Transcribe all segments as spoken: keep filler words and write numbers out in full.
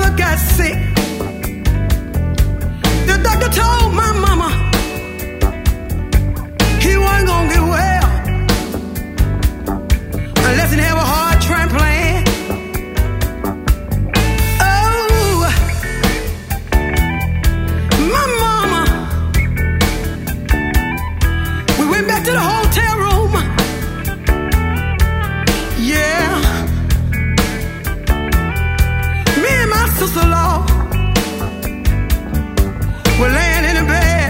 got sick. The doctor told my mama he wasn't gonna get well unless he have a heart transplant. Oh, my mama, we went back to the hotel room. Yeah, me and my sister-in-law were laying in the bed,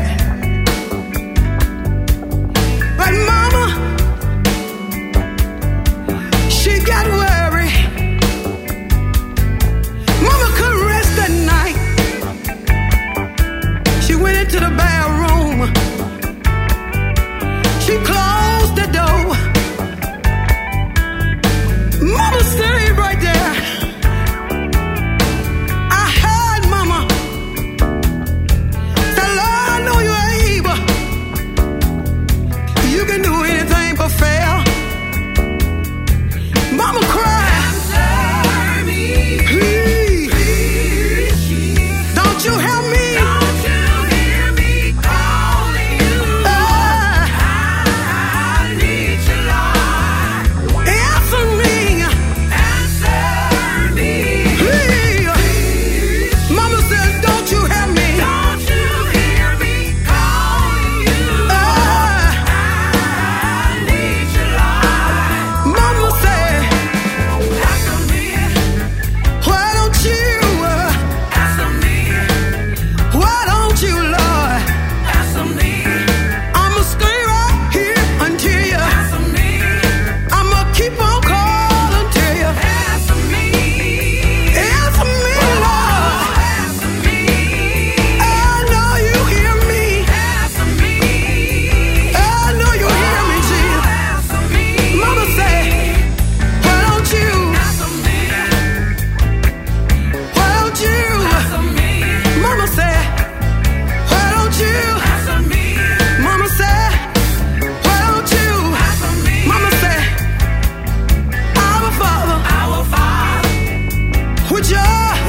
but mama, she got worried. Mama couldn't rest that night. She went into the bathroom. She closed the door. Mama stayed right there. I heard mama say, Lord, I know you're able. You can do anything but fail. Mama cried. Answer me. Please. Please. Don't you help me. Don't you hear me calling you? Uh, I need you, Lord. Answer me. Answer me. Please. Please. Mama says, don't you help me. Don't you hear me calling you? Uh, I need you, Lord. Mama said, answer me. Why don't you? Uh, answer me. Why don't you, Lord? Answer me. I'ma stay right here until you. Answer me. I'ma keep on calling till you. Answer me. Answer me, Lord. Answer me. I know you hear me. Answer me. I know you hear me, Jesus. Answer me. Mama said, why don't you? Answer me. Why don't you? Answer me. Mama said, why don't you? Answer me. Mama said, why don't you? Answer me. Mama said, our Father, our Father, which art